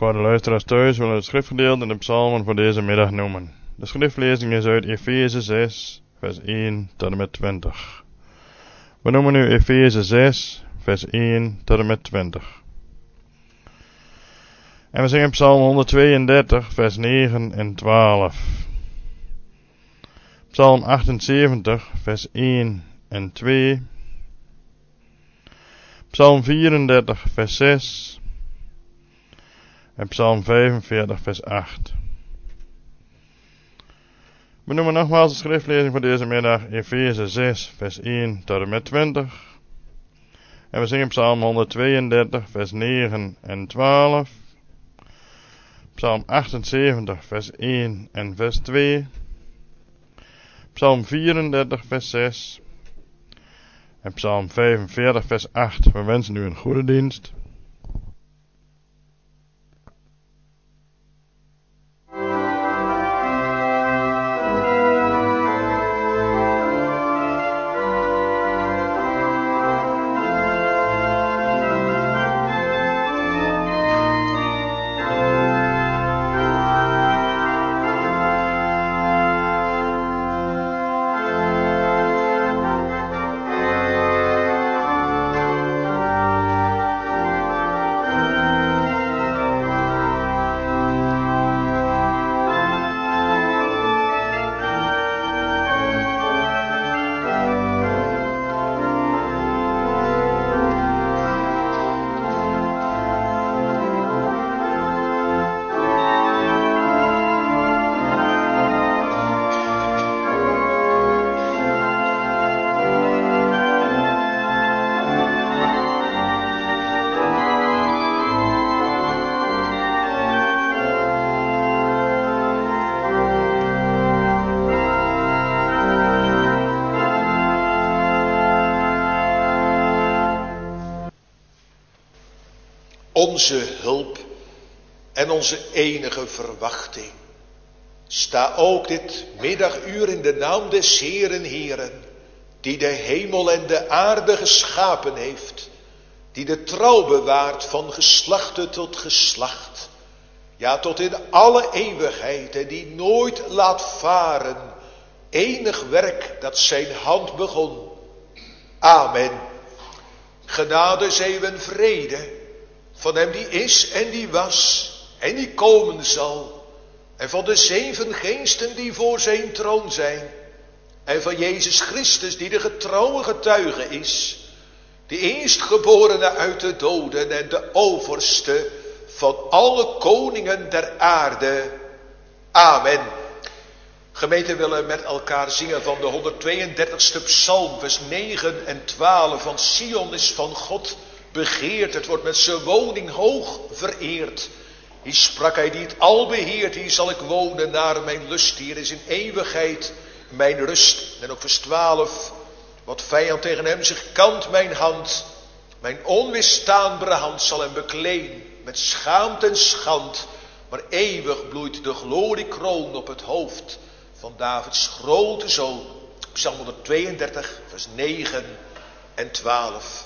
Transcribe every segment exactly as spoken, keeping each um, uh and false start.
Voor de luisteraars thuis willen we het schriftgedeelte in de psalmen voor deze middag noemen. De schriftlezing is uit Efeze zes, vers één tot en met twintig. We noemen nu Efeze zes, vers één tot en met twintig. En we zingen psalm honderdtweeëndertig, vers negen en twaalf. Psalm achtenzeventig, vers één en twee. Psalm vierendertig, vers zes. En Psalm vijfenveertig, vers acht. We noemen nogmaals de schriftlezing voor deze middag Efeze zes, vers één tot en met twintig. En we zingen Psalm honderdtweeëndertig, vers negen en twaalf. Psalm achtenzeventig, vers één en vers twee. Psalm vierendertig, vers zes. En Psalm vijfenveertig, vers acht. We wensen u een goede dienst. Onze hulp en onze enige verwachting. Sta ook dit middaguur in de naam des Heeren Heeren, die de hemel en de aarde geschapen heeft, die de trouw bewaart van geslachte tot geslacht, ja tot in alle eeuwigheid, en die nooit laat varen enig werk dat zijn hand begon. Amen. Genade zij en vrede van hem die is en die was en die komen zal, en van de zeven geesten die voor zijn troon zijn, en van Jezus Christus die de getrouwe getuige is, de eerstgeborene uit de doden en de overste van alle koningen der aarde. Amen. Gemeente, willen met elkaar zingen van de honderdtweeëndertigste psalm, vers negen en twaalf. Want Sion is van God begeerd, het wordt met zijn woning hoog vereerd. Hier sprak hij die het al beheert, hier zal ik wonen naar mijn lust. Hier is in eeuwigheid mijn rust. En ook vers twaalf, wat vijand tegen hem zich kant mijn hand, mijn onweerstaanbare hand zal hem bekleen met schaamte en schand. Maar eeuwig bloeit de gloriekroon op het hoofd van Davids grote zoon. Psalm honderdtweeëndertig, vers negen en twaalf.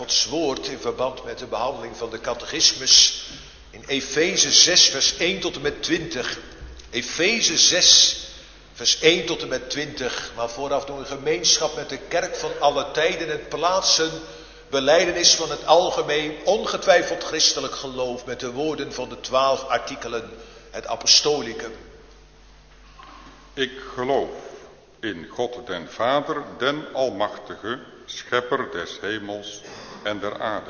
Gods woord in verband met de behandeling van de catechismus in Efeze zes vers één tot en met twintig. Efeze zes vers één tot en met twintig. Maar vooraf doen we gemeenschap met de kerk van alle tijden en plaatsen. Belijdenis van het algemeen, ongetwijfeld christelijk geloof met de woorden van de twaalf artikelen, het apostolicum. Ik geloof in God den Vader, den Almachtige, schepper des hemels en der aarde.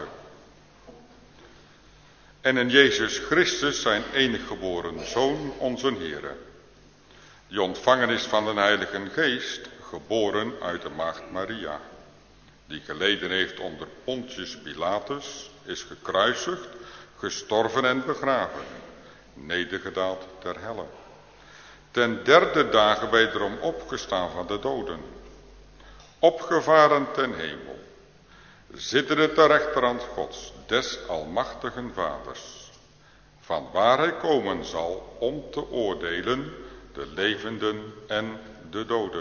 En in Jezus Christus, zijn enige geboren Zoon, onze Heere, die ontvangen is van de Heilige Geest, geboren uit de maagd Maria, die geleden heeft onder Pontius Pilatus, is gekruisigd, gestorven en begraven, nedergedaald ter helle. Ten derde dagen wederom opgestaan van de doden, opgevaren ten hemel, zittende ter rechterhand Gods, des almachtigen Vaders, van waar hij komen zal om te oordelen de levenden en de doden.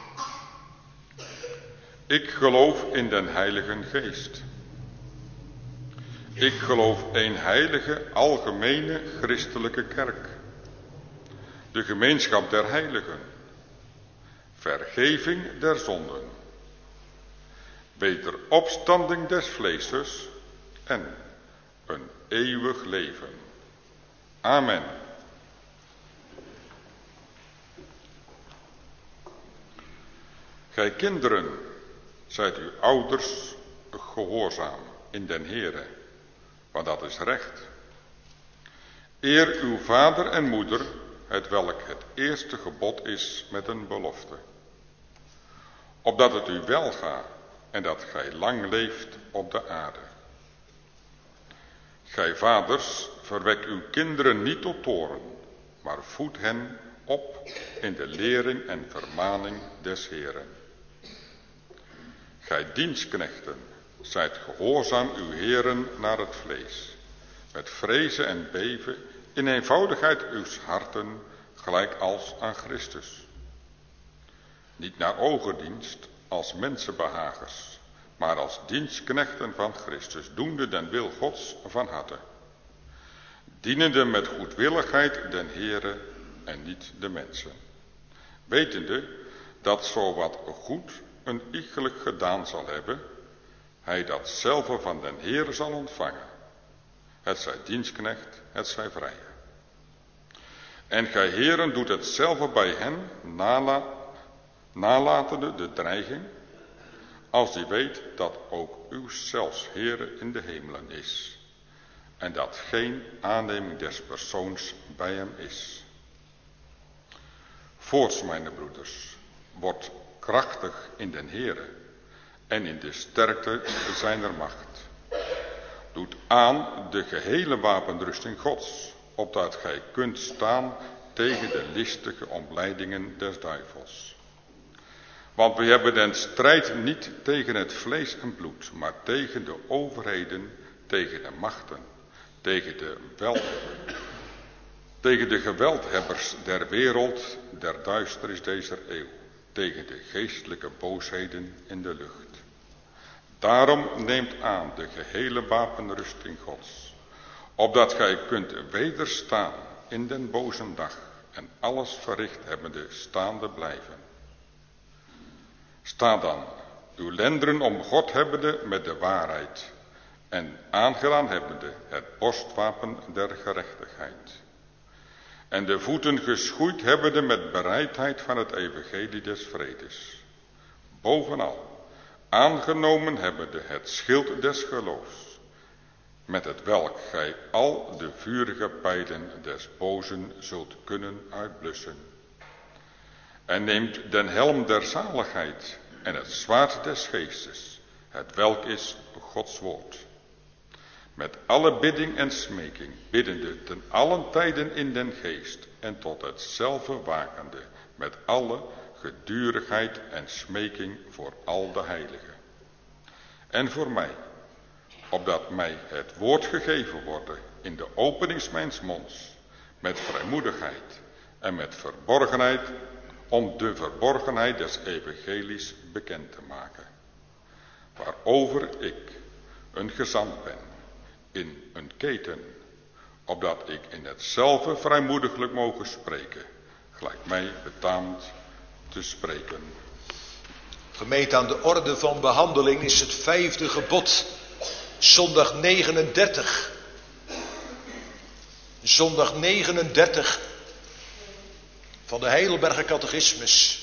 Ik geloof in den Heilige Geest. Ik geloof een heilige, algemene, christelijke kerk. De gemeenschap der heiligen. Vergeving der zonden. Wederopstanding des vleeses en een eeuwig leven. Amen. Gij kinderen, zijt uw ouders gehoorzaam in den Heere, want dat is recht. Eer uw vader en moeder, het welk het eerste gebod is met een belofte. Opdat het u welga en dat gij lang leeft op de aarde. Gij vaders, verwek uw kinderen niet tot toorn, maar voed hen op in de lering en vermaning des Heeren. Gij dienstknechten, zijt gehoorzaam uw heren naar het vlees, met vrezen en beven, in eenvoudigheid uws harten, gelijk als aan Christus. Niet naar ogendienst als mensenbehagers, maar als dienstknechten van Christus, doende den wil Gods van harte, dienende met goedwilligheid den Heere en niet de mensen, wetende dat zo wat goed een iegelijk gedaan zal hebben, hij dat zelf van den Heere zal ontvangen. Het zij dienstknecht, het zij vrije. En gij heren doet hetzelfde bij hen, nala, nalatende de dreiging, als die weet dat ook uw zelfs Heere in de hemelen is, en dat geen aanneming des persoons bij hem is. Voorts, mijn broeders, wordt krachtig in den Heere en in de sterkte zijner macht. Doet aan de gehele wapenrusting Gods, opdat gij kunt staan tegen de listige omleidingen des duivels. Want we hebben den strijd niet tegen het vlees en bloed, maar tegen de overheden, tegen de machten, tegen de wel, tegen de geweldhebbers der wereld, der duisternis deze eeuw, tegen de geestelijke boosheden in de lucht. Daarom neemt aan de gehele wapenrusting Gods, opdat gij kunt wederstaan in den boze dag en alles verricht hebbende staande blijven. Sta dan, uw lenderen om God hebbende met de waarheid en aangedaan hebbende het borstwapen der gerechtigheid. En de voeten geschoeid hebbende met bereidheid van het evangelie des vredes. Bovenal, aangenomen hebbende het schild des geloofs, met het welk gij al de vurige pijlen des bozen zult kunnen uitblussen. En neemt den helm der zaligheid en het zwaard des geestes, het welk is Gods woord. Met alle bidding en smeking, biddende ten allen tijden in den geest en tot hetzelfde wakende, met alle gedurigheid en smeking voor al de heiligen. En voor mij, opdat mij het woord gegeven worden in de openings mijns monds, met vrijmoedigheid en met verborgenheid, om de verborgenheid des evangelies bekend te maken, waarover ik, een gezant ben, in een keten, opdat ik in hetzelfde vrijmoediglijk mogen spreken, gelijk mij betaamt te spreken. Gemeente, aan de orde van behandeling is het vijfde gebod, zondag negenendertig. Zondag negenendertig van de Heidelberger Catechismus.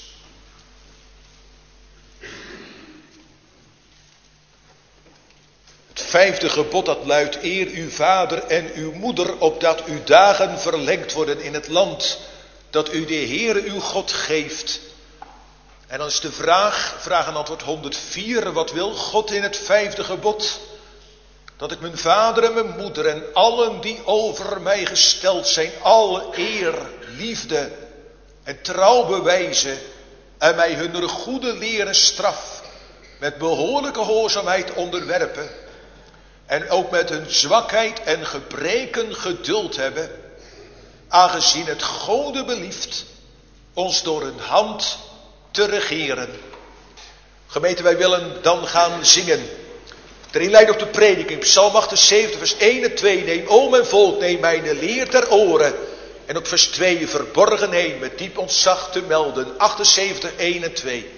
Het vijfde gebod dat luidt: eer uw vader en uw moeder, opdat uw dagen verlengd worden in het land dat u de Heere uw God geeft. En dan is de vraag, vraag en antwoord honderdvier, wat wil God in het vijfde gebod? Dat ik mijn vader en mijn moeder en allen die over mij gesteld zijn, alle eer, liefde en trouw bewijzen en mij hun goede leren straf met behoorlijke gehoorzaamheid onderwerpen en ook met hun zwakheid en gebreken geduld hebben, aangezien het Gode belieft ons door hun hand te regeren. Gemeente, wij willen dan gaan zingen. Ter inleiding op de prediking, Psalm achtenzeventig, vers één en twee. Neem, o mijn volk, neem mijn leer ter oren. En op vers twee, verborgen heen, met diep ontzag te melden. achtenzeventig, één en twee.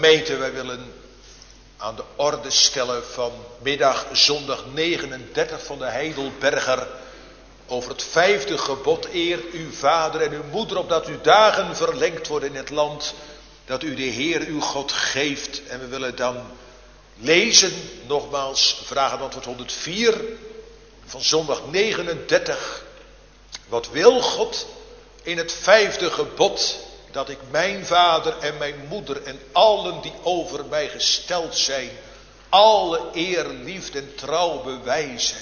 Gemeente, wij willen aan de orde stellen vanmiddag zondag negenendertig van de Heidelberger over het vijfde gebod: eer uw vader en uw moeder, opdat uw dagen verlengd worden in het land dat u de Heer uw God geeft. En we willen dan lezen, nogmaals, vragen antwoord honderdvier van zondag negenendertig. Wat wil God in het vijfde gebod? Dat ik mijn vader en mijn moeder en allen die over mij gesteld zijn, alle eer, liefde en trouw bewijzen.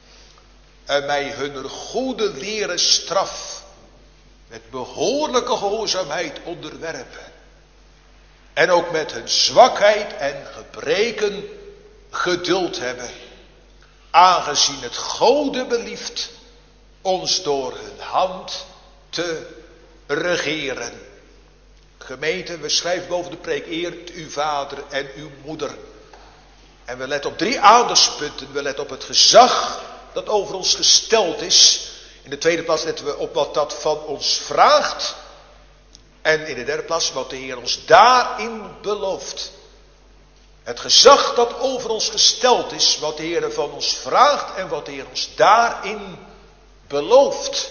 En mij hun goede leren straf met behoorlijke gehoorzaamheid onderwerpen. En ook met hun zwakheid en gebreken geduld hebben. Aangezien het Gode belieft ons door hun hand te regeren. Gemeente, we schrijven boven de preek: eert uw vader en uw moeder. En we letten op drie aandachtspunten. We letten op het gezag dat over ons gesteld is. In de tweede plaats letten we op wat dat van ons vraagt. En in de derde plaats wat de Heer ons daarin belooft. Het gezag dat over ons gesteld is, wat de Heer van ons vraagt en wat de Heer ons daarin belooft.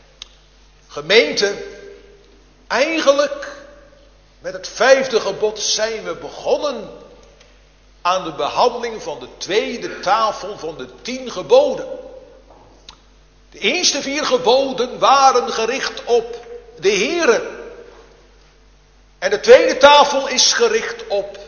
Gemeente, eigenlijk met het vijfde gebod zijn we begonnen aan de behandeling van de tweede tafel van de tien geboden. De eerste vier geboden waren gericht op de Heere. En de tweede tafel is gericht op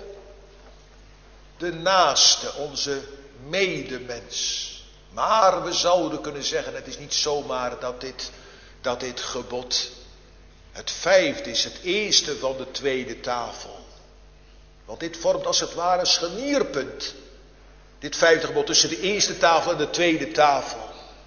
de naaste, onze medemens. Maar we zouden kunnen zeggen, het is niet zomaar dat dit, dat dit gebod het vijfde is, het eerste van de tweede tafel. Want dit vormt als het ware een scharnierpunt. Dit vijfde gebod tussen de eerste tafel en de tweede tafel.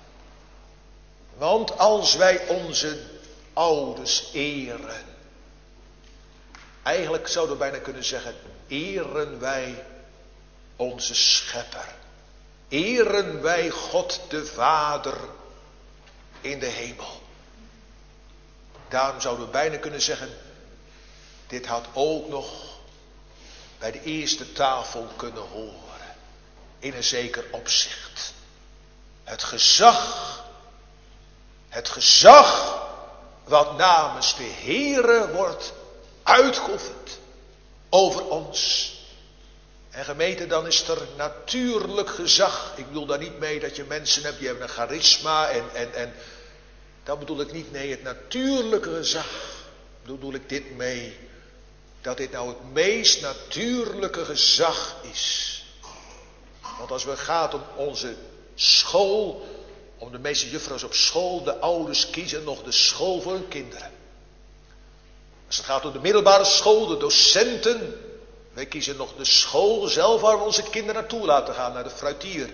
Want als wij onze ouders eren, eigenlijk zouden we bijna kunnen zeggen, eren wij onze schepper. Eren wij God de Vader in de hemel. Daarom zouden we bijna kunnen zeggen, dit had ook nog bij de eerste tafel kunnen horen. In een zeker opzicht. Het gezag, het gezag wat namens de Heere wordt uitgeoefend over ons. En gemeente, dan is er natuurlijk gezag. Ik bedoel daar niet mee dat je mensen hebt die hebben een charisma en, en, en dat bedoel ik niet. Nee, het natuurlijke gezag. Daar bedoel ik dit mee. Dat dit nou het meest natuurlijke gezag is. Want als het gaat om onze school, om de meeste juffrouws op school, de ouders kiezen nog de school voor hun kinderen. Als het gaat om de middelbare school, de docenten, wij kiezen nog de school zelf waar we onze kinderen naartoe laten gaan, naar de fruitier.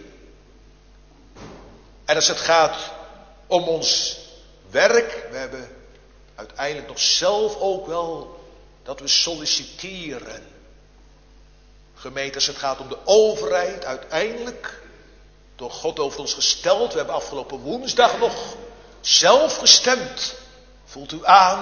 En als het gaat om ons werk, we hebben uiteindelijk nog zelf ook wel dat we solliciteren. Gemeente, als het gaat om de overheid, uiteindelijk door God over ons gesteld. We hebben afgelopen woensdag nog zelf gestemd. Voelt u aan?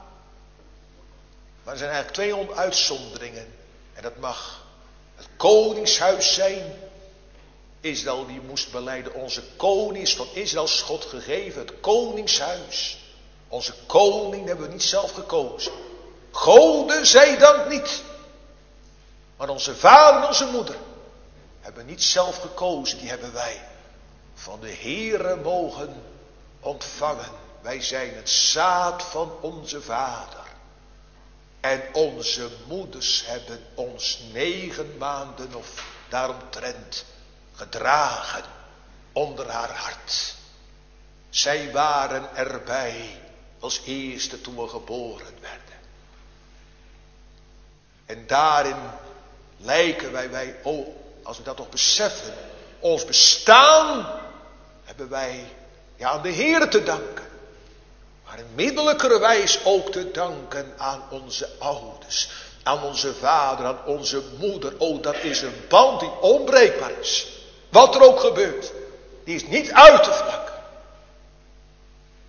Maar er zijn eigenlijk twee uitzonderingen. En dat mag het koningshuis zijn. Israël die moest belijden, onze koning is van Israëls God gegeven. Het koningshuis. Onze koning hebben we niet zelf gekozen. Gode zij dank niet. Maar onze vader en onze moeder hebben niet zelf gekozen. Die hebben wij van de Heere mogen ontvangen. Wij zijn het zaad van onze vader. En onze moeders hebben ons negen maanden of daaromtrent gedragen onder haar hart. Zij waren erbij als eerste toen we geboren werden. En daarin lijken wij, wij oh, als we dat toch beseffen, ons bestaan hebben wij ja, aan de Heere te danken. Maar in middelijkere wijs ook te danken aan onze ouders, aan onze vader, aan onze moeder. Oh, dat is een band die onbreekbaar is. Wat er ook gebeurt, die is niet uit te vlakken.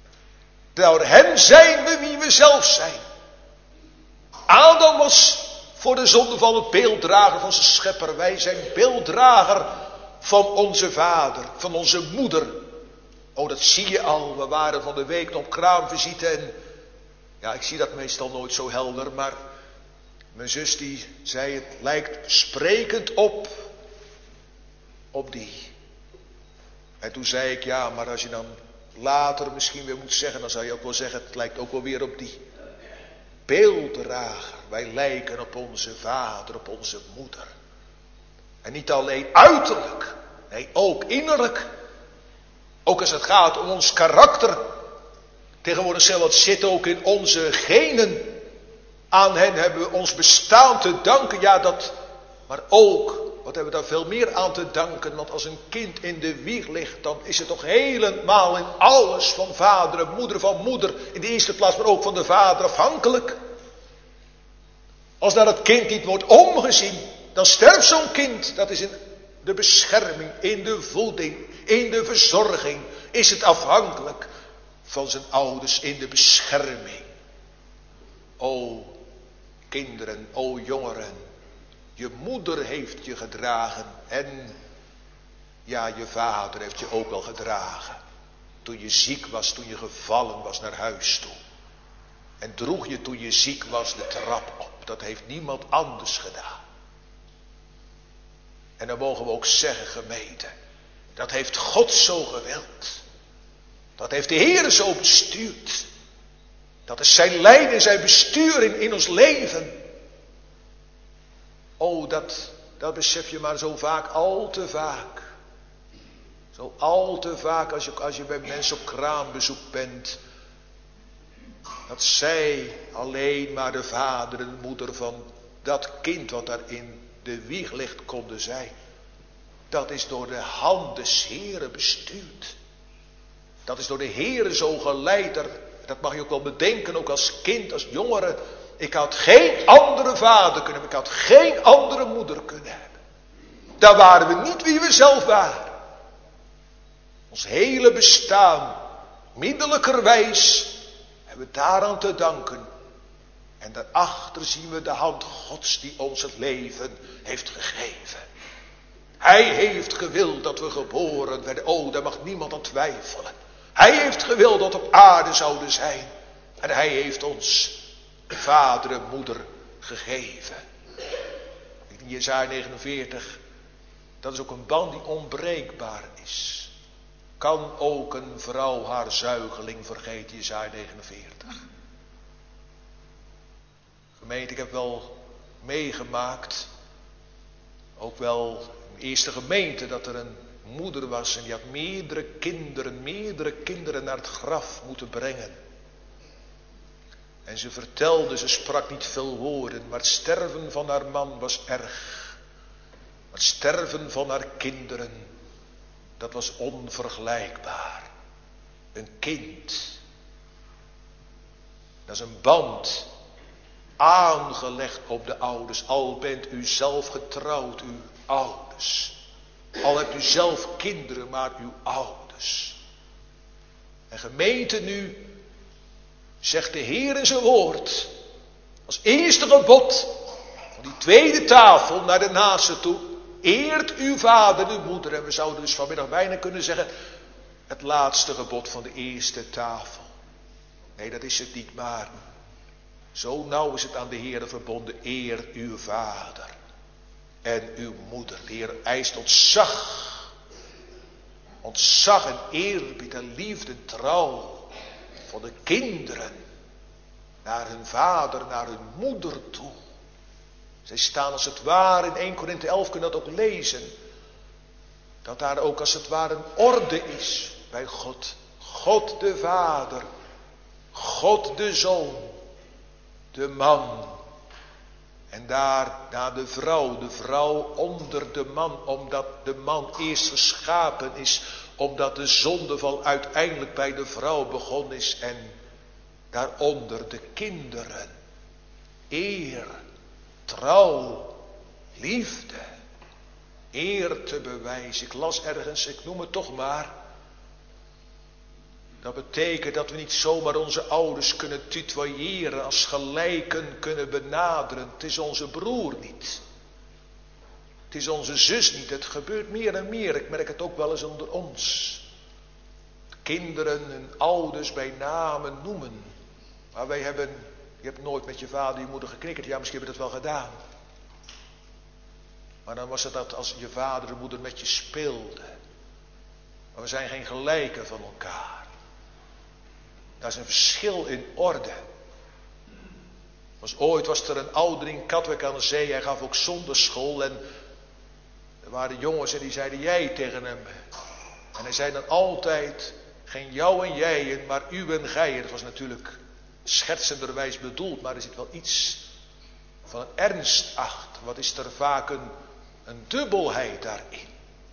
Door hem zijn we wie we zelf zijn. Adam was voor de zonde van het beelddrager van zijn schepper. Wij zijn beelddrager van onze vader, van onze moeder. Oh, dat zie je al. We waren van de week op kraamvisite en ja, ik zie dat meestal nooit zo helder, maar mijn zus die zei, het lijkt sprekend op, op die. En toen zei ik, ja, maar als je dan later misschien weer moet zeggen, dan zou je ook wel zeggen, het lijkt ook wel weer op die. Beelddrager, wij lijken op onze vader, op onze moeder. En niet alleen uiterlijk, nee, ook innerlijk. Ook als het gaat om ons karakter. Tegenwoordig zeggen we, het zit ook in onze genen. Aan hen hebben we ons bestaan te danken. Ja, dat, maar ook, wat hebben we daar veel meer aan te danken? Want als een kind in de wieg ligt, dan is het toch helemaal in alles van vader en moeder, van moeder in de eerste plaats, maar ook van de vader afhankelijk. Als naar het kind niet wordt omgezien, dan sterft zo'n kind. Dat is in de bescherming, in de voeding, in de verzorging, is het afhankelijk van zijn ouders, in de bescherming. O kinderen, o jongeren, je moeder heeft je gedragen en ja, je vader heeft je ook wel gedragen. Toen je ziek was, toen je gevallen was naar huis toe. En droeg je toen je ziek was de trap op. Dat heeft niemand anders gedaan. En dan mogen we ook zeggen, gemeente, dat heeft God zo gewild. Dat heeft de Heer zo bestuurd. Dat is zijn leiding, zijn besturing in ons leven. Oh, dat, dat besef je maar zo vaak, al te vaak. Zo al te vaak als je, als je bij mensen op kraambezoek bent. Dat zij alleen maar de vader en de moeder van dat kind wat daar in de wieg ligt konden zijn. Dat is door de hand des Heeren bestuurd. Dat is door de Heere zo geleid. Dat mag je ook wel bedenken, ook als kind, als jongere. Ik had geen andere vader kunnen hebben. Ik had geen andere moeder kunnen hebben. Daar waren we niet wie we zelf waren. Ons hele bestaan, middelijkerwijs, hebben we daaraan te danken. En daarachter zien we de hand Gods die ons het leven heeft gegeven. Hij heeft gewild dat we geboren werden. Oh, daar mag niemand aan twijfelen. Hij heeft gewild dat we op aarde zouden zijn. En hij heeft ons vader en moeder gegeven. In Jesaja negenenveertig, dat is ook een band die onbreekbaar is. Kan ook een vrouw haar zuigeling vergeten, Jesaja negenenveertig. Gemeente, ik heb wel meegemaakt, ook wel in de eerste gemeente, dat er een moeder was en die had meerdere kinderen, meerdere kinderen naar het graf moeten brengen. En ze vertelde, ze sprak niet veel woorden, maar het sterven van haar man was erg. Maar het sterven van haar kinderen, dat was onvergelijkbaar. Een kind, dat is een band aangelegd op de ouders. Al bent u zelf getrouwd, uw ouders. Al hebt u zelf kinderen, maar uw ouders. En gemeente, nu zegt de Heer in zijn woord, als eerste gebod van die tweede tafel naar de naaste toe, eert uw vader en uw moeder. En we zouden dus vanmiddag bijna kunnen zeggen, het laatste gebod van de eerste tafel. Nee, dat is het niet, maar zo nauw is het aan de Heer verbonden. Eer uw vader en uw moeder. De Heer eist ontzag. Ontzag en eerbied en liefde en trouw van de kinderen naar hun vader, naar hun moeder toe. Zij staan als het ware, in Eerste Korinthe elf kun je dat ook lezen, dat daar ook als het ware een orde is bij God. God de Vader, God de Zoon, de man. En daar naar de vrouw, de vrouw onder de man, omdat de man eerst geschapen is, omdat de zondeval uiteindelijk bij de vrouw begonnen is. En daaronder de kinderen, eer, trouw, liefde, eer te bewijzen. Ik las ergens, ik noem het toch maar, Dat betekent dat we niet zomaar onze ouders kunnen tutoyeren, als gelijken kunnen benaderen. Het is onze broer niet. Het is onze zus niet. Het gebeurt meer en meer. Ik merk het ook wel eens onder ons. Kinderen hun ouders bij namen noemen. Maar wij hebben, je hebt nooit met je vader en je moeder geknikkerd. Ja, misschien heb je dat wel gedaan. Maar dan was het dat als je vader en moeder met je speelden. Maar we zijn geen gelijken van elkaar. Daar is een verschil in orde. Was ooit was er een ouder in Katwijk aan de Zee. Hij gaf ook zonderschool. En er waren jongens en die zeiden jij tegen hem. En hij zei dan altijd, geen jou en jij, maar u en gij. Dat was natuurlijk schertsenderwijs bedoeld, maar er zit wel iets van een ernst achter. Wat is er vaak een, een dubbelheid daarin.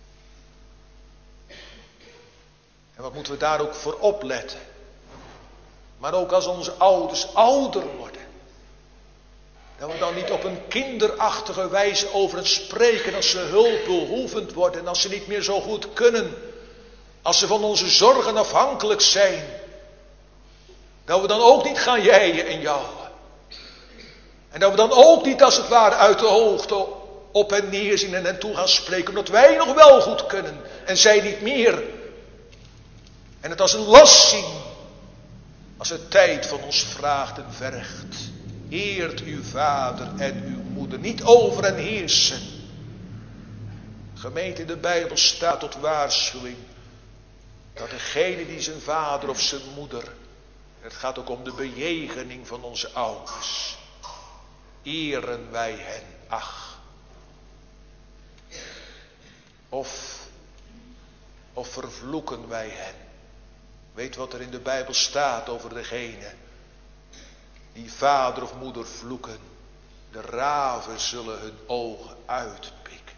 En wat moeten we daar ook voor opletten. Maar ook als onze ouders ouder worden. Dat we dan niet op een kinderachtige wijze over hen spreken als ze hulpbehoevend worden. En als ze niet meer zo goed kunnen. Als ze van onze zorgen afhankelijk zijn. Dat we dan ook niet gaan jijen en jouwen. En dat we dan ook niet als het ware uit de hoogte op hen neerzien en hen toe gaan spreken. Omdat wij nog wel goed kunnen en zij niet meer. En het als een last zien. Als het tijd van ons vraagt en vergt. Eert uw vader en uw moeder. Niet over en heersen. Gemeente, in de Bijbel staat tot waarschuwing. Dat degene die zijn vader of zijn moeder. Het gaat ook om de bejegening van onze ouders. Eren wij hen. Ach. Of, of vervloeken wij hen. Weet wat er in de Bijbel staat over degene die vader of moeder vloeken. De raven zullen hun ogen uitpikken.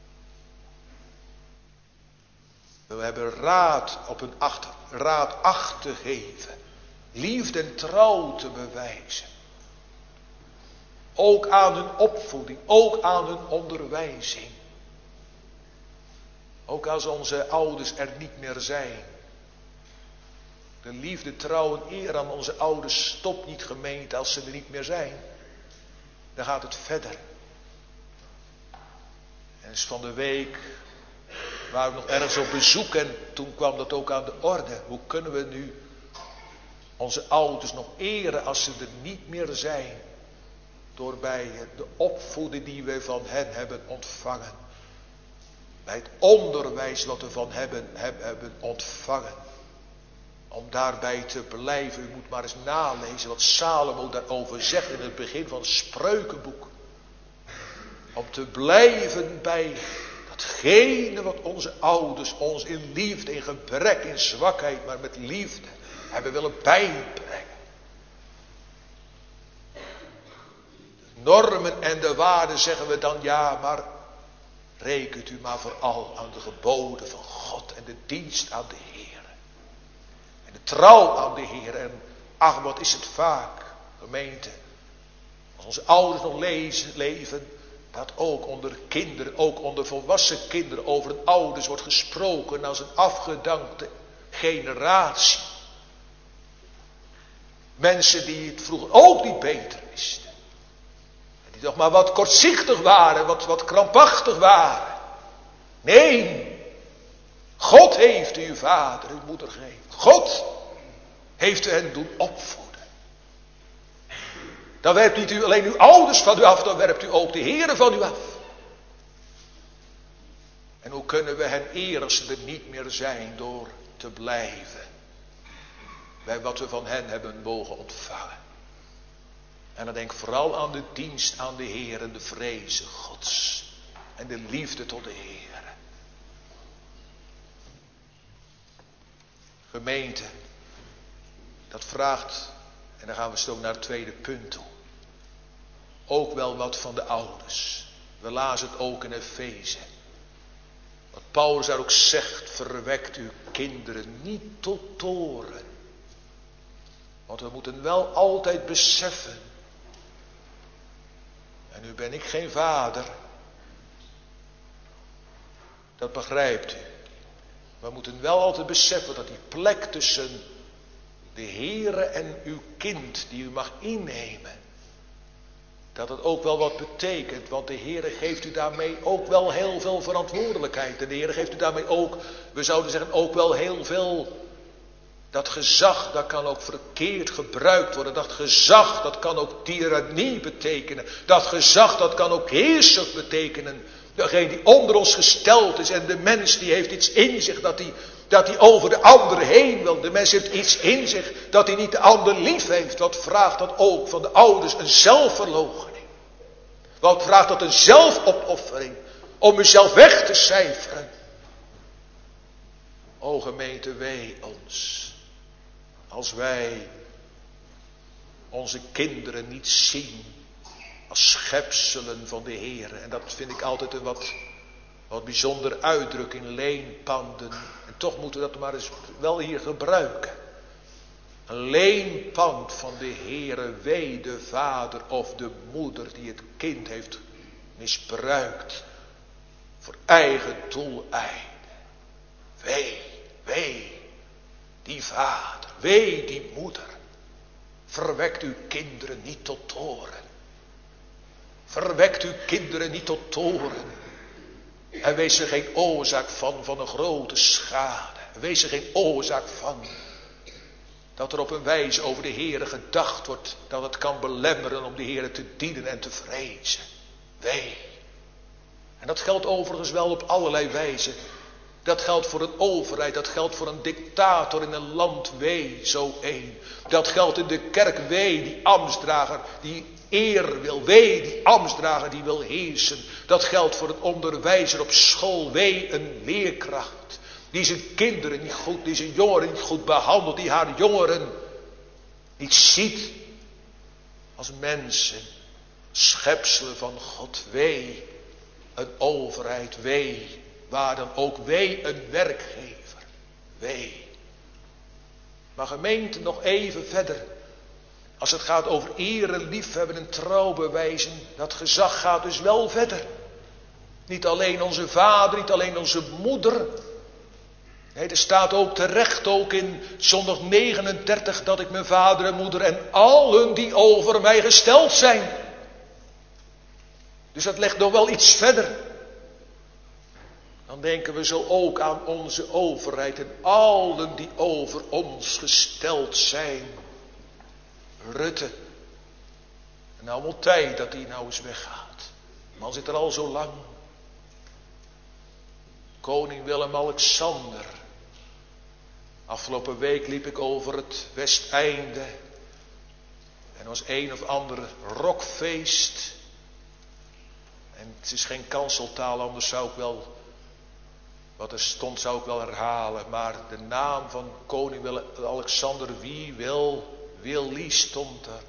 We hebben raad op hun achter, raad acht te geven. Liefde en trouw te bewijzen. Ook aan hun opvoeding, ook aan hun onderwijzing. Ook als onze ouders er niet meer zijn. De liefde, trouw en eer aan onze ouders stopt niet, gemeente, als ze er niet meer zijn. Dan gaat het verder. En eens van de week waren we nog ergens op bezoek en toen kwam dat ook aan de orde. Hoe kunnen we nu onze ouders nog eren als ze er niet meer zijn? Door bij de opvoeding die we van hen hebben ontvangen. Bij het onderwijs wat we van hebben, hebben ontvangen. Om daarbij te blijven, u moet maar eens nalezen wat Salomo daarover zegt in het begin van het Spreukenboek. Om te blijven bij datgene wat onze ouders ons in liefde, in gebrek, in zwakheid, maar met liefde hebben willen bijbrengen. De normen en de waarden zeggen we dan ja, maar rekent u maar vooral aan de geboden van God en de dienst aan de Heer. De trouw aan de Heer. En ach, wat is het vaak, gemeente. Als onze ouders nog lezen, leven. Dat ook onder kinderen, ook onder volwassen kinderen over hun ouders wordt gesproken als een afgedankte generatie. Mensen die het vroeger ook niet beter wisten. Die toch maar wat kortzichtig waren, wat, wat krampachtig waren. Nee. God heeft u uw vader, uw moeder gegeven. God heeft u hen doen opvoeden. Dan werpt niet u alleen uw ouders van u af, dan werpt u ook de Heere van u af. En hoe kunnen we hen eren als ze er niet meer zijn door te blijven bij wat we van hen hebben mogen ontvangen. En dan denk ik vooral aan de dienst aan de Heer en de vrezen Gods en de liefde tot de Heer. Gemeente, dat vraagt, en dan gaan we zo naar het tweede punt toe, ook wel wat van de ouders. We lazen het ook in Efeze. Wat Paulus daar ook zegt, verwekt uw kinderen niet tot toren. Want we moeten wel altijd beseffen, en nu ben ik geen vader, dat begrijpt u. We moeten wel altijd beseffen dat die plek tussen de Heere en uw kind die u mag innemen, dat het ook wel wat betekent, want de Heere geeft u daarmee ook wel heel veel verantwoordelijkheid. En de Heere geeft u daarmee ook, we zouden zeggen, ook wel heel veel. Dat gezag, dat kan ook verkeerd gebruikt worden. Dat gezag, dat kan ook tirannie betekenen. Dat gezag, dat kan ook heersers betekenen. Degene die onder ons gesteld is en de mens die heeft iets in zich dat hij, dat hij over de ander heen wil. De mens heeft iets in zich dat hij niet de ander lief heeft. Wat vraagt dat ook van de ouders? Een zelfverloochening. Wat vraagt dat? Een zelfopoffering. Om uzelf weg te cijferen. O gemeente, wee ons. Als wij onze kinderen niet zien als schepselen van de Heer. En dat vind ik altijd een wat, wat bijzondere uitdrukking, leenpanden. En toch moeten we dat maar eens wel hier gebruiken. Een leenpand van de Heere, wee de vader of de moeder die het kind heeft misbruikt. Voor eigen doeleinden. Wee, wee die vader, wee die moeder. Verwekt uw kinderen niet tot toren. Verwekt uw kinderen niet tot toren. En wees er geen oorzaak van, van een grote schade. Wees er geen oorzaak van. Dat er op een wijze over de Heere gedacht wordt. Dat het kan belemmeren om de Heere te dienen en te vrezen. Wee. En dat geldt overigens wel op allerlei wijzen. Dat geldt voor een overheid, dat geldt voor een dictator in een land, wee, zo één. Dat geldt in de kerk, wee, die ambtsdrager die eer wil, wee, die ambtsdrager die wil heersen. Dat geldt voor een onderwijzer op school, wee, een leerkracht. Die zijn kinderen niet goed, die zijn jongeren niet goed behandelt, die haar jongeren niet ziet als mensen, schepselen van God, wee, een overheid, wee. Waar dan ook wee een werkgever. Wee. Maar gemeente, nog even verder. Als het gaat over ere, liefhebben en trouw bewijzen. Dat gezag gaat dus wel verder. Niet alleen onze vader, niet alleen onze moeder. Nee, er staat ook terecht ook in zondag negenendertig dat ik mijn vader en moeder en allen die over mij gesteld zijn. Dus dat legt nog wel iets verder. Dan denken we zo ook aan onze overheid en allen die over ons gesteld zijn. Rutte. En nou moet tijd dat hij nou eens weggaat. Man zit er al zo lang. Koning Willem-Alexander. Afgelopen week liep ik over het Westeinde. En er was een of ander rockfeest. En het is geen kanseltaal, anders zou ik wel... Wat er stond zou ik wel herhalen. Maar de naam van koning Willem-Alexander, wie wil, Willy stond er.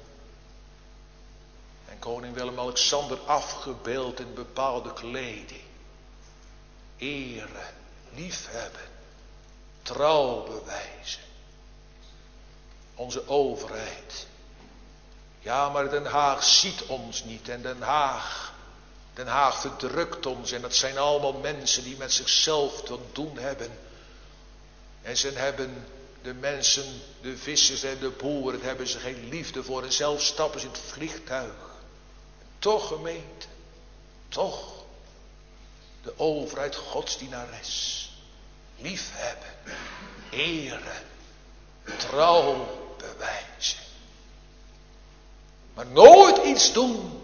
En koning Willem-Alexander afgebeeld in bepaalde kleding. Ere, liefhebben, trouw bewijzen. Onze overheid. Ja, maar Den Haag ziet ons niet. En Den Haag... Den Haag verdrukt ons en dat zijn allemaal mensen die met zichzelf te doen hebben. En ze hebben de mensen, de vissers en de boeren, daar hebben ze geen liefde voor. En zelf stappen ze in het vliegtuig. Toch gemeente, toch de overheid godsdienares. Liefhebben, eren, trouw bewijzen. Maar nooit iets doen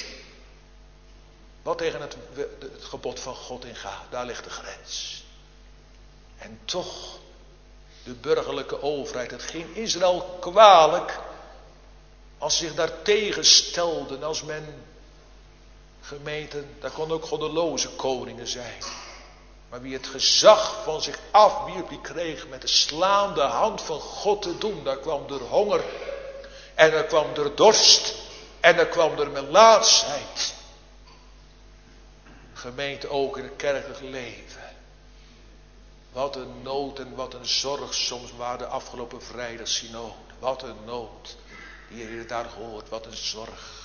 wat tegen het, het gebod van God ingaat. Daar ligt de grens. En toch, de burgerlijke overheid, het ging Israël kwalijk als ze zich daartegen stelden, als men, gemeenten, daar kon ook goddeloze koningen zijn. Maar wie het gezag van zich afwierp, die kreeg met de slaande hand van God te doen. Daar kwam er honger en er kwam er dorst en er kwam er melaatsheid. Gemeente ook in het kerkelijk leven. Wat een nood en wat een zorg soms waren de afgelopen vrijdag synode. Wat een nood die je daar hoort, wat een zorg.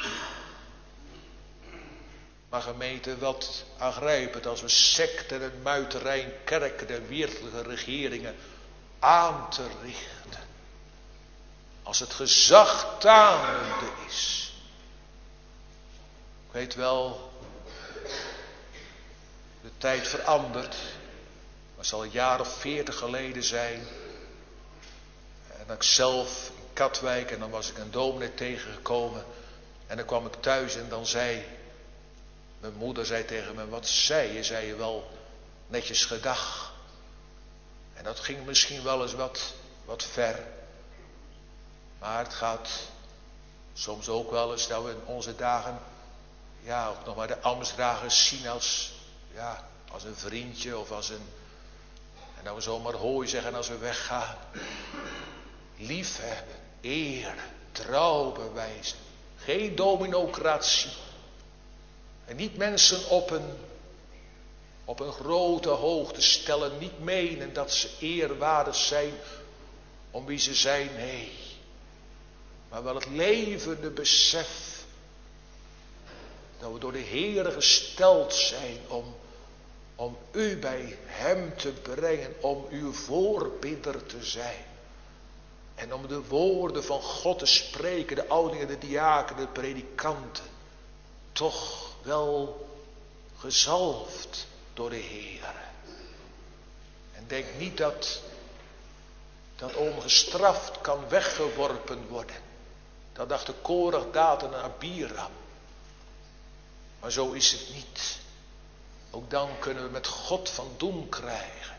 Maar gemeente, wat aangrijpend als we secten en muiterij, kerken en wereldlijke regeringen aan te richten. als het gezagtanende is. Ik weet wel, de tijd verandert. Het zal een jaar of veertig geleden zijn. En dan ik zelf in Katwijk en dan was ik een dominee tegengekomen. En dan kwam ik thuis en dan zei mijn moeder zei tegen me, wat zei je? Zei je wel netjes gedag. En dat ging misschien wel eens wat, wat ver. Maar het gaat soms ook wel eens dat we in onze dagen ja, ook nog maar de ambtsdragers zien als, ja, als een vriendje of als een... En dat we zomaar hooi zeggen als we weggaan. Liefhebben, eren, trouw bewijzen. Geen dominocratie. En niet mensen op een, op een grote hoogte stellen. Niet menen dat ze eerwaardig zijn om wie ze zijn. Nee. Maar wel het levende besef. Dat we door de Heere gesteld zijn om, om u bij hem te brengen. Om uw voorbidder te zijn. En om de woorden van God te spreken. De oudingen, de diakenen, de predikanten. Toch wel gezalfd door de Heere. En denk niet dat dat ongestraft kan weggeworpen worden. Dat dacht de Korach, Datan en Abiram. Maar zo is het niet. Ook dan kunnen we met God van doen krijgen.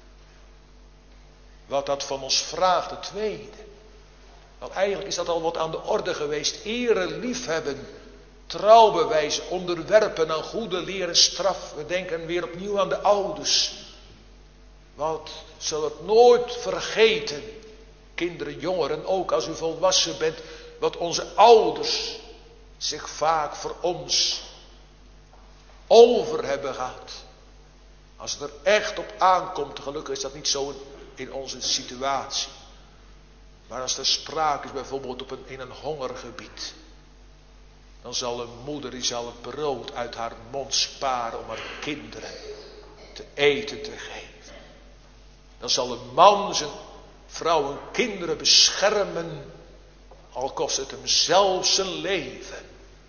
Wat dat van ons vraagt, het tweede. Want eigenlijk is dat al wat aan de orde geweest. Eren, liefhebben, trouw bewijzen, onderwerpen aan goede leer en straf. We denken weer opnieuw aan de ouders. Wat zullen het nooit vergeten, kinderen, jongeren, ook als u volwassen bent, wat onze ouders zich vaak voor ons over hebben gehad. Als het er echt op aankomt, gelukkig is dat niet zo in onze situatie. Maar als er sprake is bijvoorbeeld op een, in een hongergebied, dan zal een moeder die zal het brood uit haar mond sparen om haar kinderen te eten te geven. Dan zal een man zijn vrouw en kinderen beschermen, al kost het hem zelf zijn leven.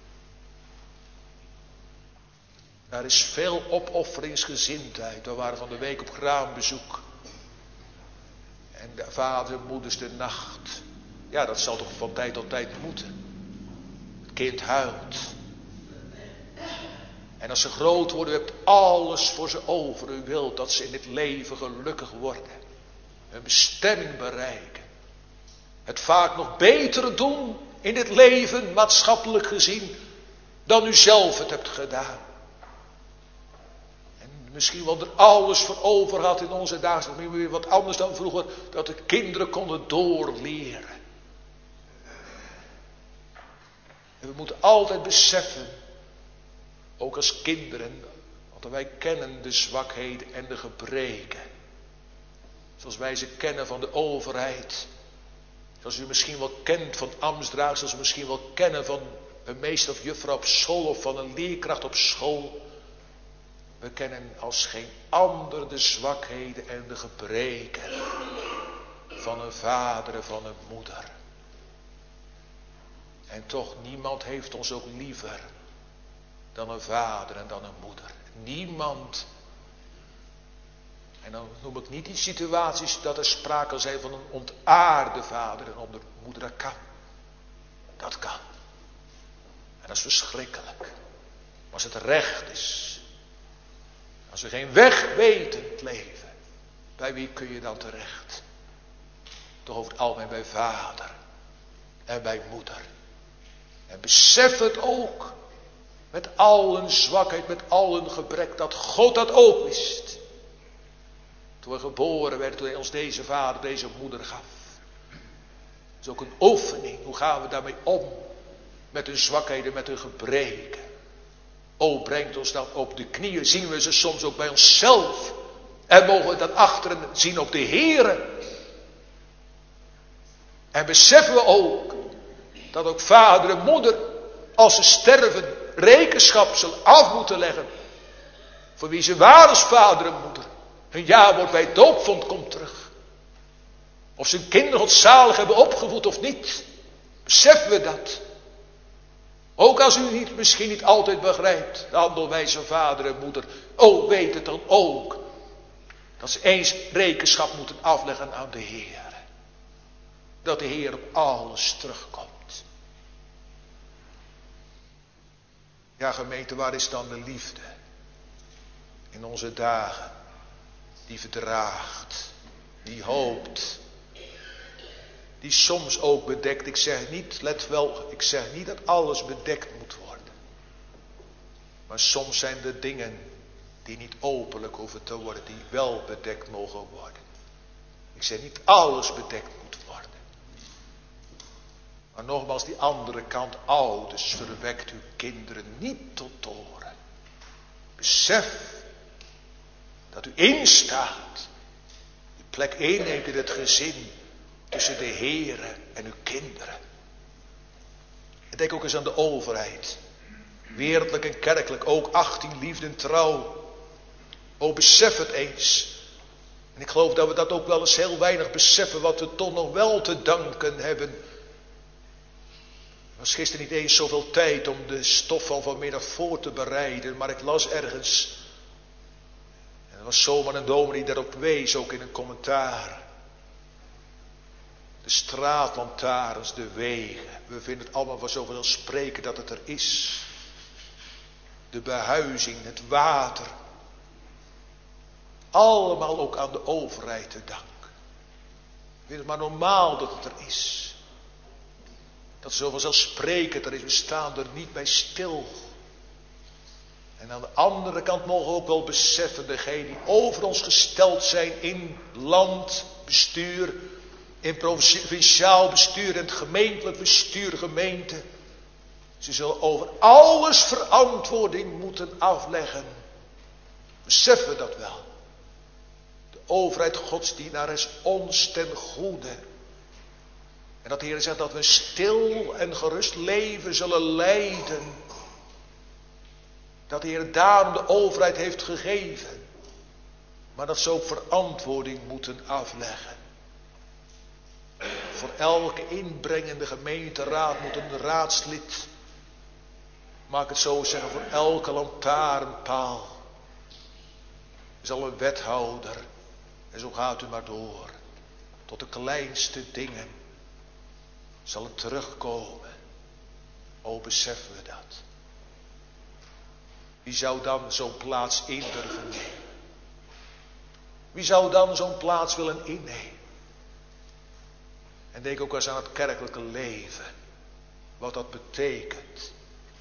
Er is veel opofferingsgezindheid. We waren van de week op graanbezoek. En de vader en moeders de nacht. Ja, dat zal toch van tijd tot tijd moeten. Het kind huilt. En als ze groot worden, u hebt alles voor ze over. U wilt dat ze in het leven gelukkig worden. Hun bestemming bereiken. Het vaak nog beter doen in het leven, maatschappelijk gezien, dan u zelf het hebt gedaan. En misschien wel er alles voor over had in onze dagen. Maar weer wat anders dan vroeger, dat de kinderen konden doorleren. En we moeten altijd beseffen, ook als kinderen, want wij kennen de zwakheden en de gebreken. Zoals wij ze kennen van de overheid. Zoals u misschien wel kent van ambtsdragers, zoals u misschien wel kennen van een meester of juffrouw op school of van een leerkracht op school. We kennen als geen ander de zwakheden en de gebreken van een vader en van een moeder. En toch, niemand heeft ons ook liever dan een vader en dan een moeder. Niemand. En dan noem ik niet die situaties dat er sprake zijn van een ontaarde vader en onder moeder. Dat kan. Dat kan. En dat is verschrikkelijk. Maar als het recht is. Als we geen weg weten in het leven. Bij wie kun je dan terecht? Toch over het algemeen bij vader. En bij moeder. En besef het ook. Met al een zwakheid, met al een gebrek. Dat God dat ook wist. Toen we geboren werden, toen hij ons deze vader, deze moeder gaf. Het is ook een oefening. Hoe gaan we daarmee om? Met hun zwakheden, met hun gebreken. O, brengt ons dan op de knieën. Zien we ze soms ook bij onszelf. En mogen we dan achteren zien op de Heere. En beseffen we ook dat ook vader en moeder, als ze sterven, rekenschap zullen af moeten leggen. Voor wie ze waren als vader en moeder. Hun ja-woord bij het doopvond komt terug. Of zijn kinderen godzalig hebben opgevoed of niet. Beseffen we dat? Ook als u niet, misschien niet altijd begrijpt, de handelwijze vader en moeder. Oh, weet het dan ook. Dat ze eens rekenschap moeten afleggen aan de Heer. Dat de Heer op alles terugkomt. Ja, gemeente, waar is dan de liefde? In onze dagen. Die verdraagt. Die hoopt. Die soms ook bedekt. Ik zeg niet, let wel, ik zeg niet dat alles bedekt moet worden. Maar soms zijn er dingen die niet openlijk hoeven te worden, die wel bedekt mogen worden. Ik zeg niet alles bedekt moet worden. Maar nogmaals, die andere kant, ouders, verwekt uw kinderen niet tot toren. Besef dat u instaat, die plek inneemt in het gezin, tussen de Heere en uw kinderen. En denk ook eens aan de overheid. Wereldlijk en kerkelijk, ook achttien liefde en trouw. O, besef het eens. En ik geloof dat we dat ook wel eens heel weinig beseffen, wat we toch nog wel te danken hebben. Er was gisteren niet eens zoveel tijd om de stof van vanmiddag voor te bereiden, maar ik las ergens. En er was zomaar een dominee die daarop wees, ook in een commentaar. De straatlantaarns, de wegen. We vinden het allemaal van zoveel spreken dat het er is. De behuizing, het water. Allemaal ook aan de overheid te danken. Ik vind het maar normaal dat het er is. Dat zoveel zelfsprekend er is, we staan er niet bij stil. En aan de andere kant mogen we ook wel beseffen, degenen die over ons gesteld zijn in landbestuur, in provinciaal bestuur en het gemeentelijk bestuur, gemeente. Ze zullen over alles verantwoording moeten afleggen. Beseffen we dat wel? De overheid godsdienaar is ons ten goede. En dat de Heer zegt dat we stil en gerust leven zullen leiden. Dat de Heer daarom de overheid heeft gegeven. Maar dat ze ook verantwoording moeten afleggen. Voor elke inbrengende gemeenteraad moet een raadslid, mag ik het zo zeggen, voor elke lantaarnpaal zal een wethouder, en zo gaat u maar door, tot de kleinste dingen zal het terugkomen. O, beseffen we dat? Wie zou dan zo'n plaats in durven nemen? Wie zou dan zo'n plaats willen innemen? En denk ook eens aan het kerkelijke leven. Wat dat betekent.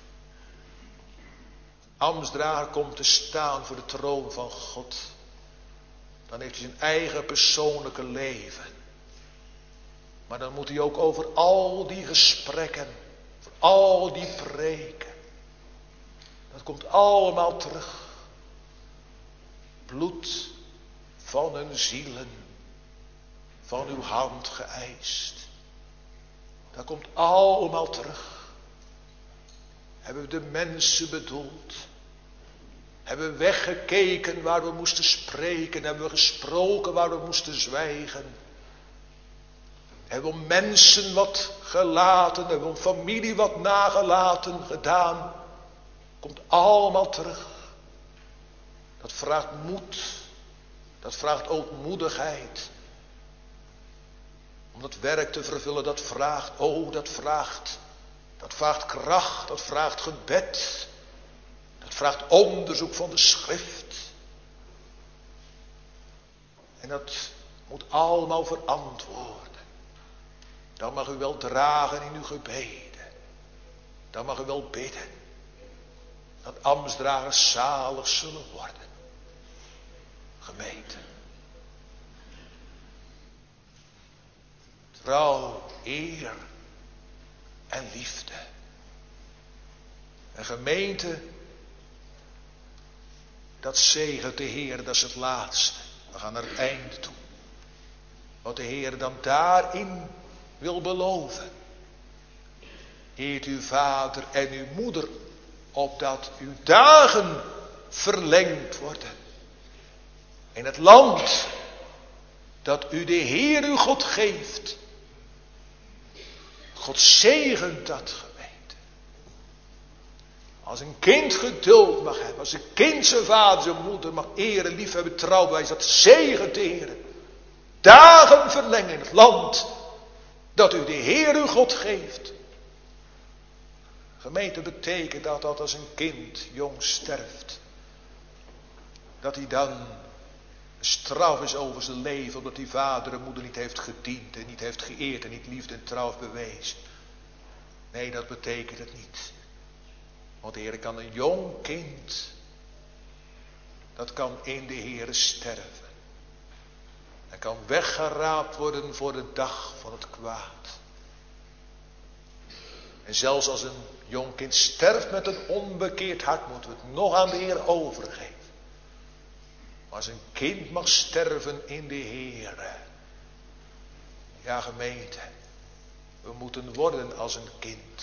Ambtsdrager komt te staan voor de troon van God. Dan heeft hij zijn eigen persoonlijke leven. Maar dan moet hij ook over al die gesprekken. Voor al die preken. Dat komt allemaal terug. Bloed van hun zielen. Van uw hand geëist. Dat komt allemaal terug. Hebben we de mensen bedoeld? Hebben we weggekeken waar we moesten spreken? Hebben we gesproken waar we moesten zwijgen? Hebben we om mensen wat gelaten? Hebben we om familie wat nagelaten gedaan? Komt allemaal terug. Dat vraagt moed. Dat vraagt ootmoedigheid. Om dat werk te vervullen, dat vraagt, oh, dat vraagt, dat vraagt kracht, dat vraagt gebed. Dat vraagt onderzoek van de schrift. En dat moet allemaal verantwoorden. Dan mag u wel dragen in uw gebeden. Dan mag u wel bidden. Dat ambtsdragers zalig zullen worden. Gemeente. Trouw, eer en liefde. Een gemeente, dat zegent de Heer, dat is het laatste. We gaan naar het einde toe. Wat de Heer dan daarin wil beloven. Eert uw vader en uw moeder, opdat uw dagen verlengd worden. In het land dat u de Heer uw God geeft. God zegent dat, gemeente. Als een kind geduld mag hebben, als een kind zijn vader, zijn moeder mag eren, liefhebben, trouw bewijzen, dat zegent de Heer. Dagen verlengen in het land dat u de Heer uw God geeft. Gemeente, betekent dat dat als een kind jong sterft, dat hij dan een straf is over zijn leven, omdat die vader en moeder niet heeft gediend en niet heeft geëerd en niet liefde en trouw heeft bewezen. Nee, dat betekent het niet. Want de Heer kan een jong kind, dat kan in de Heer sterven. En kan weggeraapt worden voor de dag van het kwaad. En zelfs als een jong kind sterft met een onbekeerd hart, moeten we het nog aan de Heer overgeven. Maar als een kind mag sterven in de Heer. Ja, gemeente, we moeten worden als een kind.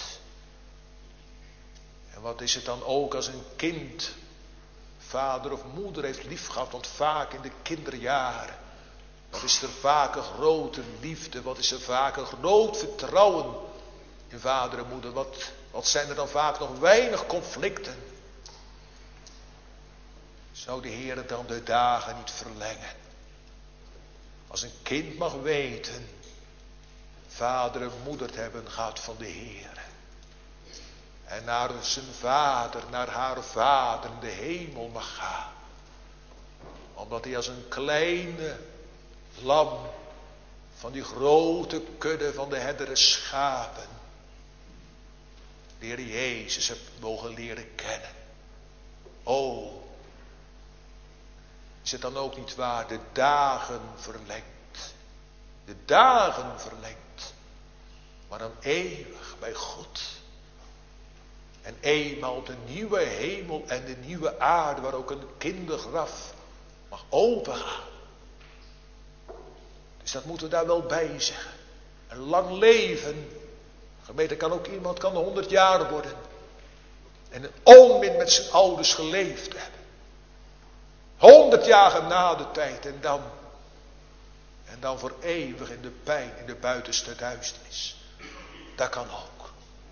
En wat is het dan ook als een kind vader of moeder heeft liefgehad, want vaak in de kinderjaren. Wat is er vaak een grote liefde, wat is er vaak een groot vertrouwen in vader en moeder. Wat, wat zijn er dan vaak nog weinig conflicten. Zou de Heer dan de dagen niet verlengen? Als een kind mag weten, vader en moeder te hebben gaat van de Heer. En naar zijn vader, naar haar vader in de hemel mag gaan. Omdat hij als een kleine lam van die grote kudde van de herdere schapen de Heer Jezus heb mogen leren kennen. O, is het dan ook niet waar, de dagen verlengt. De dagen verlengt. Maar dan eeuwig bij God. En eenmaal op de nieuwe hemel en de nieuwe aarde, waar ook een kindergraf mag opengaan. Dus dat moeten we daar wel bij zeggen. Een lang leven. Gemeente, kan ook iemand kan honderd jaar worden. En een onmin met zijn ouders geleefd hebben. Honderd jaar na de tijd en dan. En dan voor eeuwig in de pijn, in de buitenste duisternis. Dat kan ook.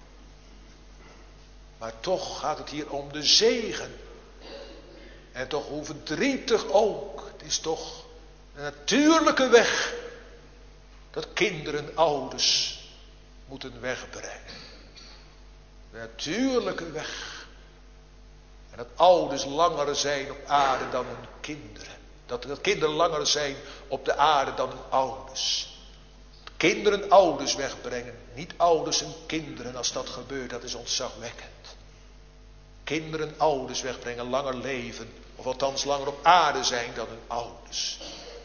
Maar toch gaat het hier om de zegen. En toch hoe verdrietig ook. Het is toch de natuurlijke weg. Dat kinderen ouders moeten wegbrengen. De natuurlijke weg. En dat ouders langer zijn op aarde dan hun kinderen. Dat, dat kinderen langer zijn op de aarde dan hun ouders. Kinderen ouders wegbrengen. Niet ouders en kinderen. Als dat gebeurt, dat is ontzagwekkend. Kinderen ouders wegbrengen, langer leven. Of althans langer op aarde zijn dan hun ouders.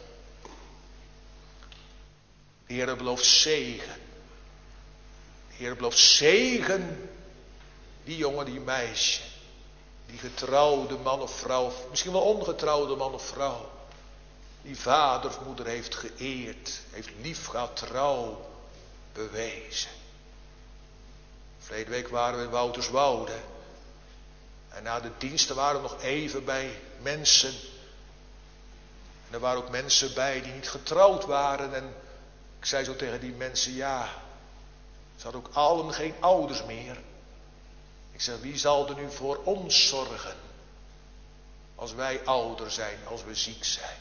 De Heer belooft zegen. De Heer belooft zegen. Die jongen, die meisje. Die getrouwde man of vrouw. Misschien wel ongetrouwde man of vrouw. Die vader of moeder heeft geëerd. Heeft lief gehad, trouw bewezen. Verleden week waren we in Wouterswoude. En na de diensten waren we nog even bij mensen. En er waren ook mensen bij die niet getrouwd waren. En ik zei zo tegen die mensen, ja, ze hadden ook allen geen ouders meer. Ik zeg, wie zal er nu voor ons zorgen? Als wij ouder zijn, als we ziek zijn.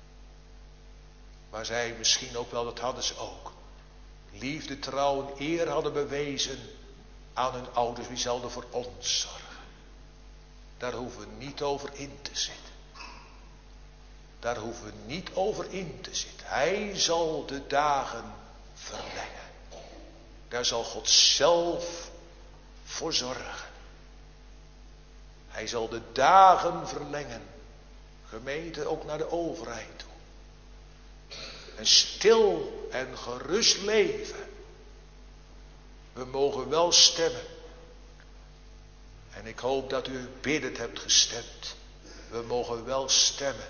Maar zij misschien ook wel, dat hadden ze ook. Liefde, trouw en eer hadden bewezen aan hun ouders. Wie zal er voor ons zorgen? Daar hoeven we niet over in te zitten. Daar hoeven we niet over in te zitten. Hij zal de dagen verlengen. Daar zal God zelf voor zorgen. Hij zal de dagen verlengen. Gemeente ook naar de overheid toe. Een stil en gerust leven. We mogen wel stemmen. En ik hoop dat u biddend hebt gestemd. We mogen wel stemmen.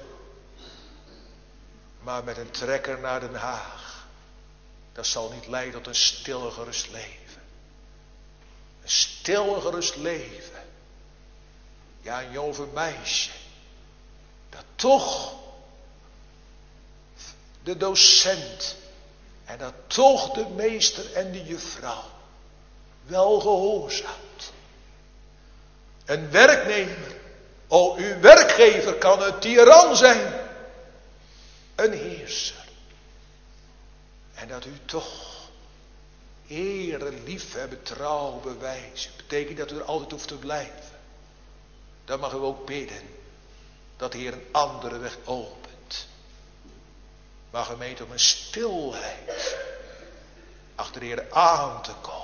Maar met een trekker naar Den Haag. Dat zal niet leiden tot een stil en gerust leven. Een stil en gerust leven. Ja, een jong meisje. Dat toch de docent en dat toch de meester en de juffrouw wel gehoorzaamt. Een werknemer, o uw werkgever kan een tiran zijn, een heerser. En dat u toch ere, liefhebben, trouw bewijzen. Betekent dat u er altijd hoeft te blijven. Dan mag u ook bidden dat de Heer een andere weg opent. Maar gemeente, om een stilheid achter de Heer aan te komen.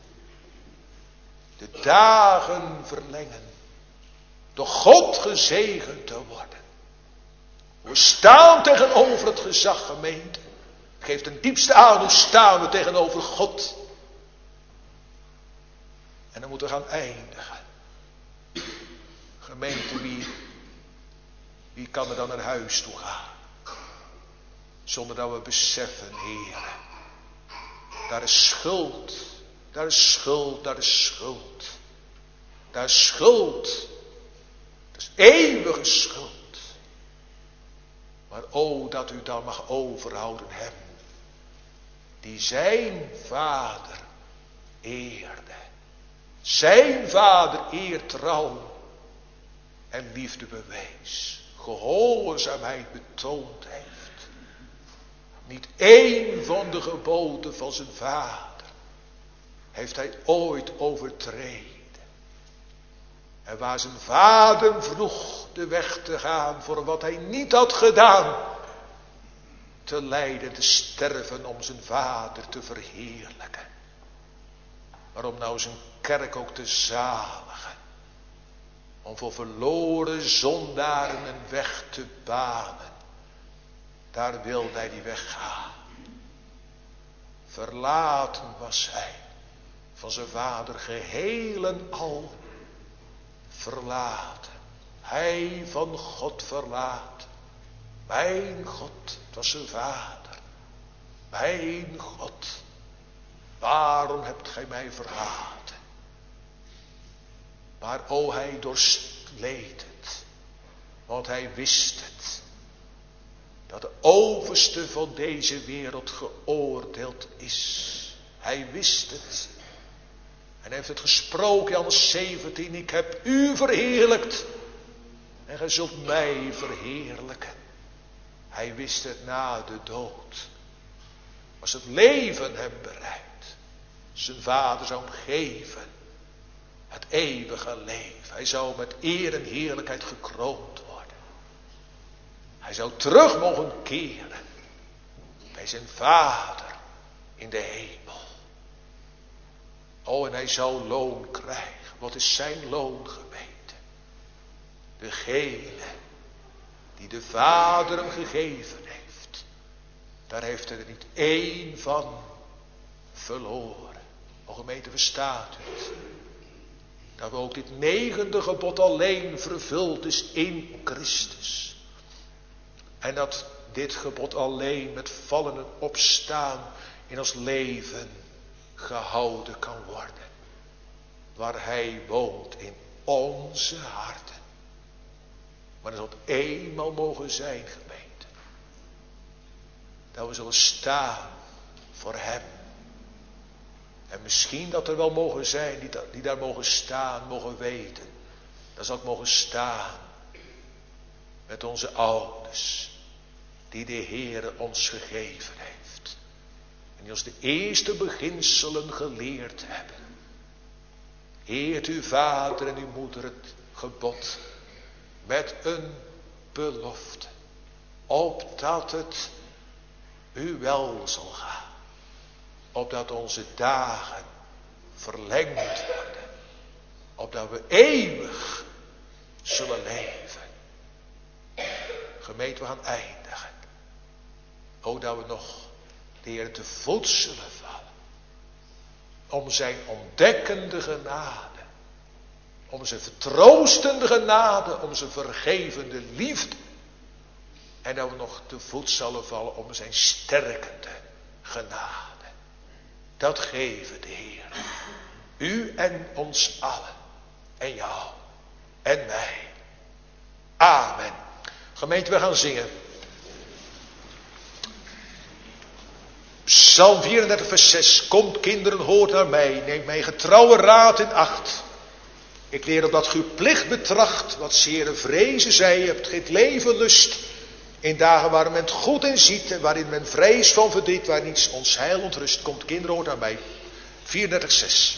De dagen verlengen. Door God gezegend te worden. We staan tegenover het gezag, gemeente. Het geeft een diepste aan, hoe staan we tegenover God. En dan moeten we gaan eindigen. Gemeente, wie, wie kan er dan naar huis toe gaan? Zonder dat we beseffen, Heer. Daar is schuld. Daar is schuld, daar is schuld. Daar is schuld. Dat is eeuwige schuld. Maar o, dat u dan mag overhouden hem. Die zijn vader eerde. Zijn vader eertrouw en liefde bewees. Gehoorzaamheid betoond heeft. Niet één van de geboden van zijn vader heeft hij ooit overtreden. En waar zijn vader vroeg de weg te gaan voor wat hij niet had gedaan. Te lijden, te sterven om zijn vader te verheerlijken. Maar om nou zijn kerk ook te zaligen. Om voor verloren zondaren een weg te banen. Daar wilde hij die weg gaan. Verlaten was hij van zijn vader geheel en al. Verlaten. Hij van God verlaten. Mijn God, het was zijn vader. Mijn God, waarom hebt gij mij verlaten? Maar o, hij doorleed het. Want hij wist het. Dat de overste van deze wereld geoordeeld is. Hij wist het. En hij heeft het gesproken, Johannes zeventien. Ik heb u verheerlijkt. En gij zult mij verheerlijken. Hij wist het na de dood. Was het leven hem bereid. Zijn vader zou hem geven. Het eeuwige leven. Hij zou met eer en heerlijkheid gekroond worden. Hij zou terug mogen keren. Bij zijn vader in de hemel. Oh, en hij zou loon krijgen. Wat is zijn loon, gemeente? Degene die de vader hem gegeven heeft. Daar heeft hij er niet één van verloren. O gemeente, verstaat u het? Dat ook dit negende gebod alleen vervuld is in Christus. En dat dit gebod alleen met vallen en opstaan in ons leven gehouden kan worden. Waar hij woont in onze harten. Maar dat zal eenmaal mogen zijn, gemeente. Dat we zullen staan voor hem. En misschien dat er wel mogen zijn die, die daar mogen staan, mogen weten. Dat zal ik mogen staan met onze ouders. Die de Heere ons gegeven heeft. En die ons de eerste beginselen geleerd hebben. Eert uw vader en uw moeder het gebod. Met een belofte. Opdat het u wel zal gaan. Opdat onze dagen verlengd worden. Opdat we eeuwig zullen leven. Gemeente, we gaan eindigen. O, dat we nog de Heer te voet zullen vallen. Om zijn ontdekkende genade. Om zijn vertroostende genade. Om zijn vergevende liefde. En dat we nog te voet zullen vallen om zijn sterkende genade. Dat geven de Heer. U en ons allen. En jou. En mij. Amen. Gemeente, we gaan zingen. Psalm vierendertig vers zes. Komt kinderen, hoort naar mij. Neemt mijn getrouwe raad in acht. Ik leer op dat ge uw plicht betracht. Wat zere vrezen zij. Hebt geeft leven lust. In dagen waar men het goed in ziet. En waarin men vrees van verdriet. Waar niets ons heil ontrust. Komt kinderen, hoort naar mij. vierendertig zes.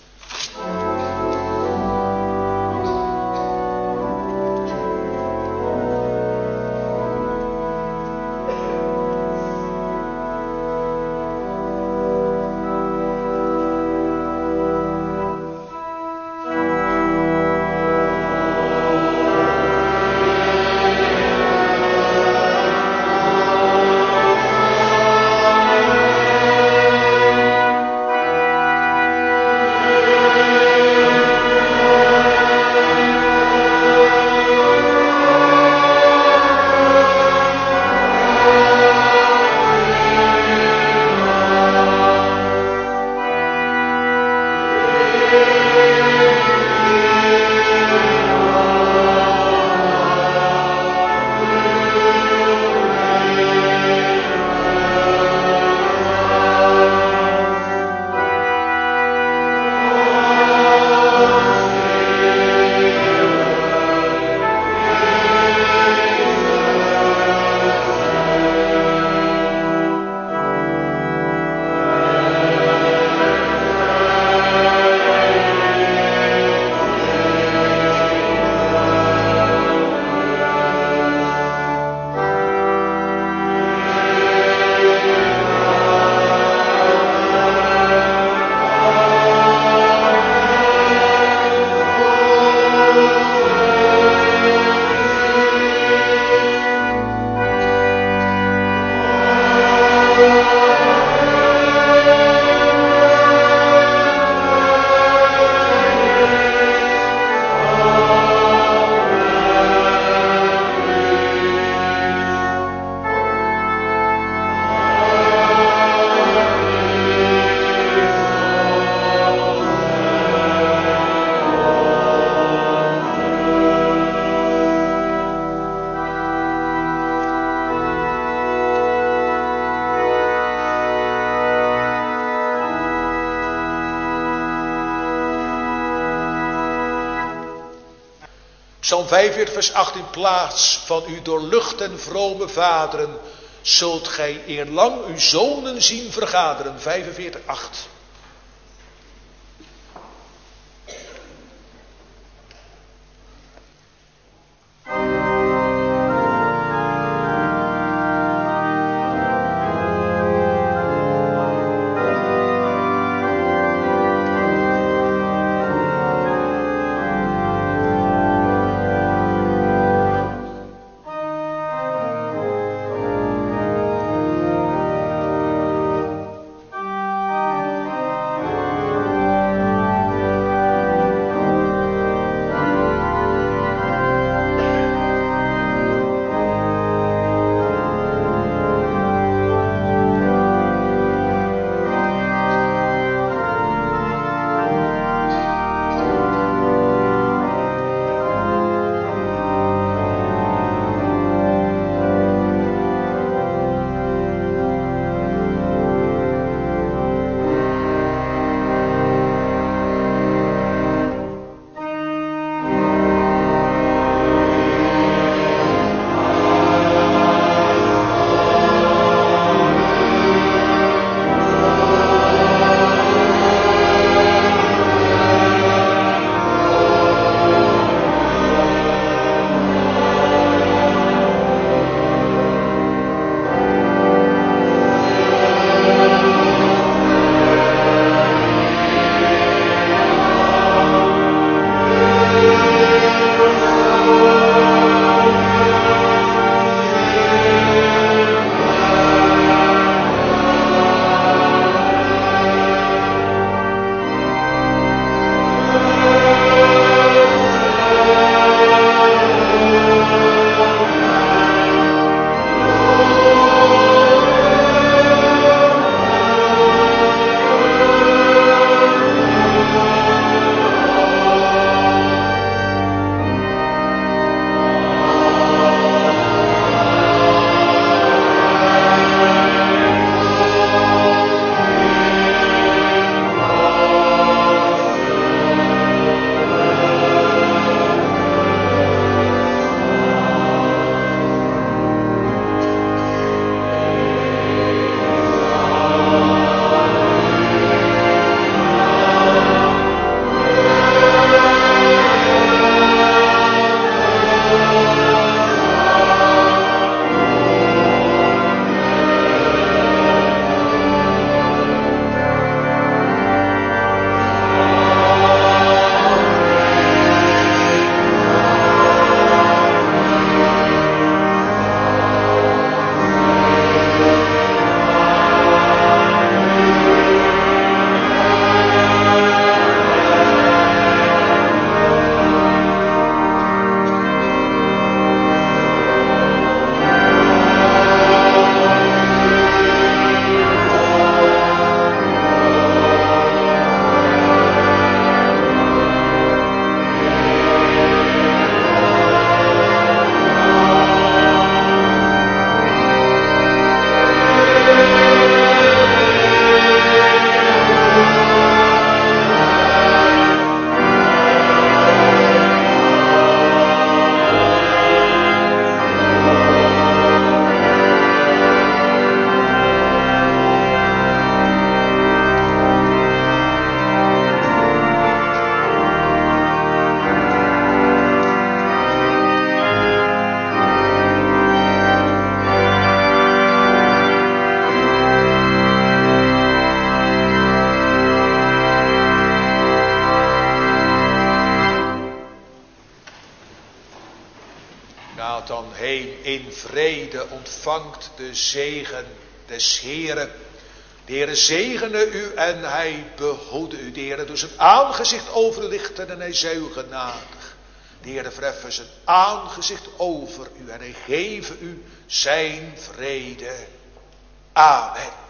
Psalm vijfenveertig vers acht. In plaats van uw doorlucht en vrome vaderen zult gij eerlang uw zonen zien vergaderen. vijfenveertig acht. in vrede ontvangt de zegen des Heeren. De Heere zegene u en hij behoede u. De Heere doet zijn aangezicht over u lichten en hij zij u genadig. De Heere verheffen zijn aangezicht over u en hij geven u zijn vrede. Amen.